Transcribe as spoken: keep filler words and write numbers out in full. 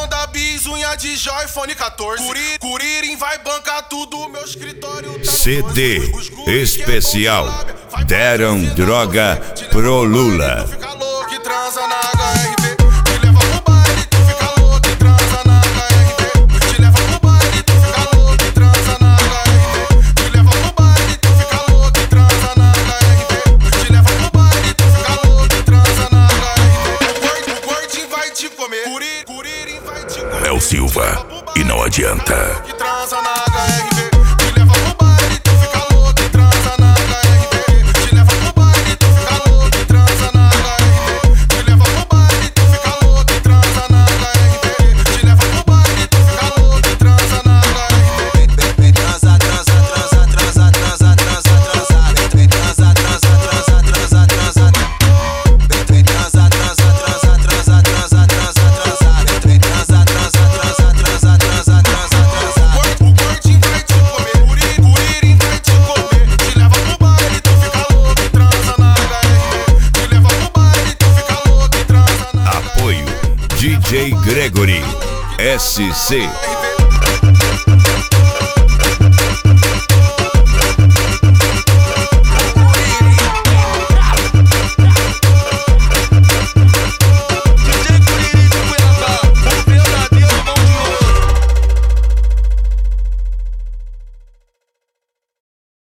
Honda Bis, unha de joia, iPhone quatorze. Curi, Curirim vai bancar tudo, meu escritório tá C D especial Deram Droga pro Lula. Tu fica louco e transa na H R V. Te leva pro baile, tu fica louco e transa na H R V. Te leva pro baile, tu fica louco e transa na H R V. Te leva pro baile, tu fica louco e transa na H R V. Te leva pro baile, tu fica louco e transa na H R V. O gordinho vai te comer. Curi, Curirim vai te comer. Léo Silva, e não adianta. Que transa na H R V. Te leva pro baile, tu fica louco e transa na H R V. Te leva pro baile, tu fica louco e transa na H R V. Te leva pro baile, tu fica louco e transa na H R V. Te leva pro baile, tu fica louco e transa na H R V. Vem transa, transa, transa, transa, transa, transa, transa. Vem transa, transa, transa, transa, transa. Vem transa, transa, transa, transa, transa, transa, transa. Vem transa, transa, transa, transa, transa, transa, transa. O gordinho vai te comer. Curi, Curirim vai te comer. Te leva pro baile, tu fica louco e transa na H R V. Te leva pro baile, tu fica louco e transa na H R V. Apoio D J Gregory S C.